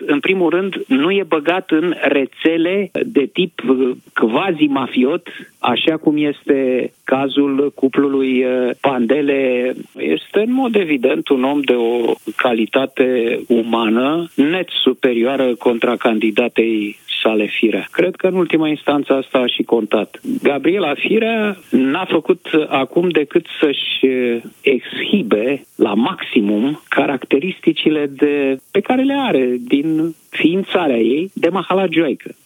în primul rând, nu e băgat în rețele de tip quasi-mafiot, așa cum este cazul cuplului Pandele. Este în mod evident un om de o calitate umană net superioară contra candidatei sale Firea. Cred că în ultima instanță asta a și contat. Gabriela Firea n-a făcut acum decât să-și exhibe la maximum caracteristicile pe care le are din ființarea ei de mahalagioaică.